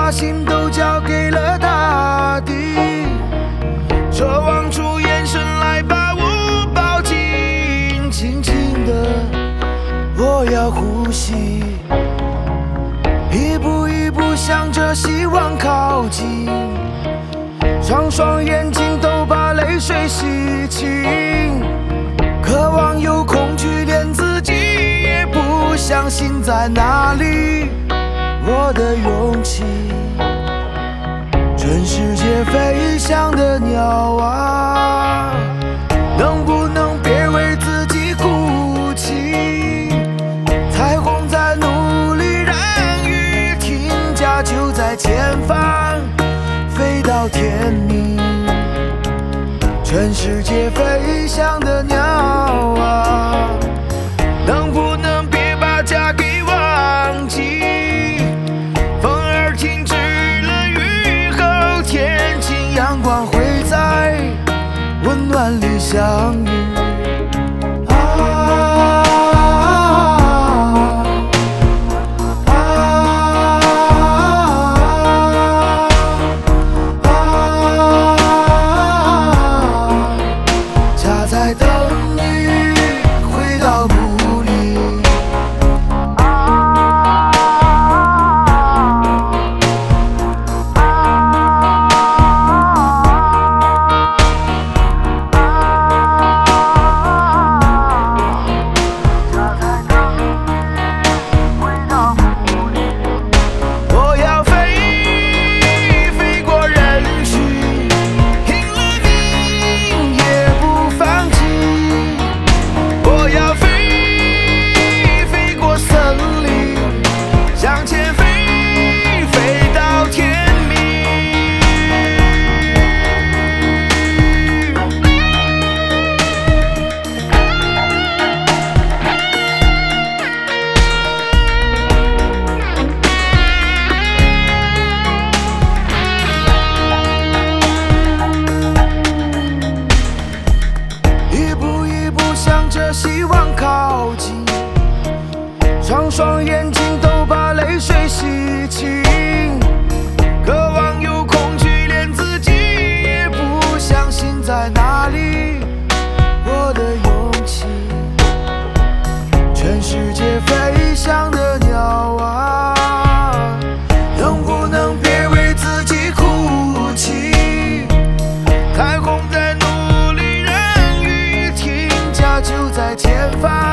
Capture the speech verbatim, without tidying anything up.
把心都交给了大地，奢望出眼神来把我抱紧，轻轻的我要呼吸，一步一步向着希望靠近，双双眼睛都把泪水洗清，渴望又恐惧，连自己也不相信在哪里，我的勇气。全世界飞翔的鸟啊，能不能别为自己哭泣？彩虹在努力，让雨停，家就在前方，飞到天明。全世界飞翔的鸟啊，能不能别把家给忘记？风儿停止了，雨后天晴，阳光会在温暖里相遇。在等你回到故里，我要飞，飞过人群，拼了命也不放弃。我要飞，飞过森林，向前飞，飞到天明。一步一步向着希望靠近，双双眼睛都把泪水洗清，渴望又恐惧，连自己也不相信在哪里，我的勇气。全世界飞翔的鸟啊，能不能别为自己哭泣？彩虹在努力，让雨停，家就在前方，